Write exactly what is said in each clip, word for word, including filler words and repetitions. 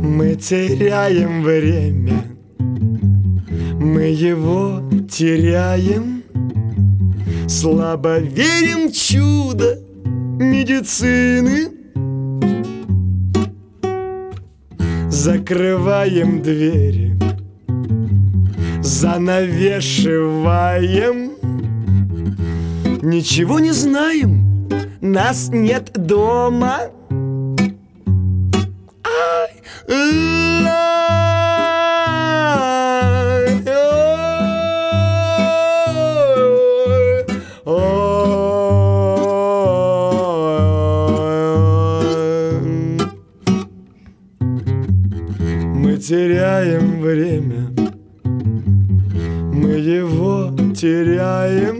Мы теряем время, мы его теряем, слабо верим в чудо медицины. Закрываем двери, занавешиваем. Ничего не знаем, нас нет дома. Ай, лай, ой, ой. Мы теряем время, мы его теряем.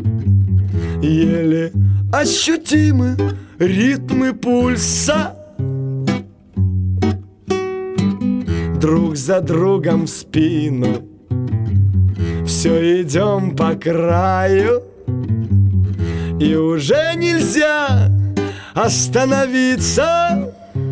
Еле ощутимы ритмы пульса. Друг за другом в спину все идем по краю, и уже нельзя остановиться.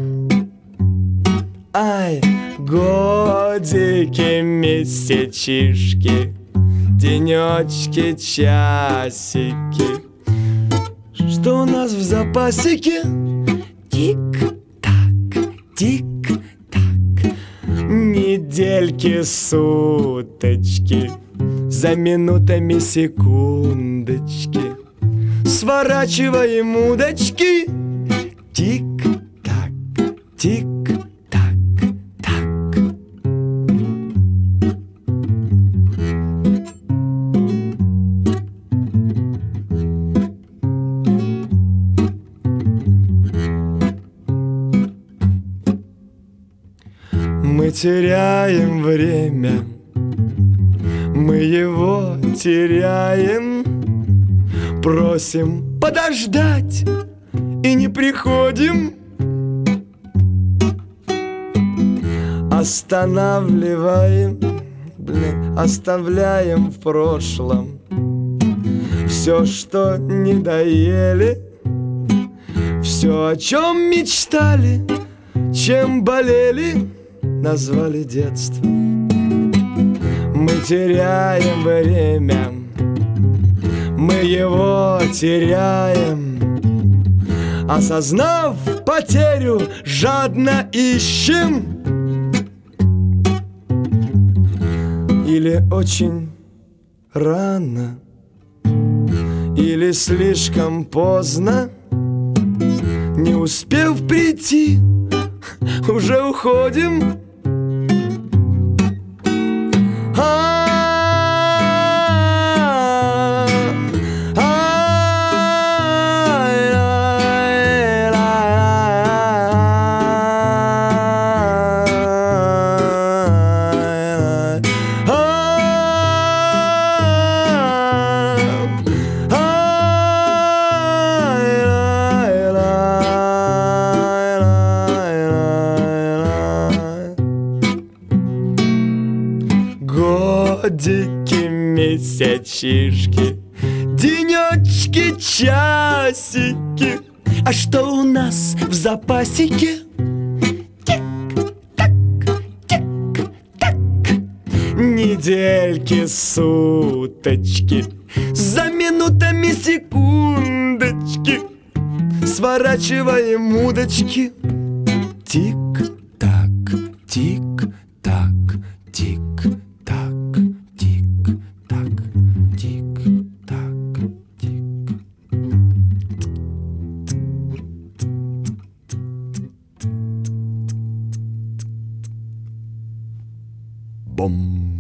Ай, годики, месячишки, денечки, часики. Что у нас в запасике? Тик-так, тик-так. Недельки, суточки, за минутами секундочки. Сворачиваем удочки. Тик-так, тик-так. Мы теряем время, мы его теряем. Просим подождать и не приходим. Останавливаем, блин, оставляем в прошлом все, что не доели, все, о чем мечтали, чем болели, назвали детство. Мы теряем время, мы его теряем. Осознав потерю, жадно ищем. Или очень рано, или слишком поздно. Не успев прийти, уже уходим. Годики, месячишки, денечки, часики. А что у нас в запасике? Тик-так, тик-так. Недельки, суточки, за минутами секундочки. Сворачиваем удочки. Тик-так, тик-так, тик-так. Бом.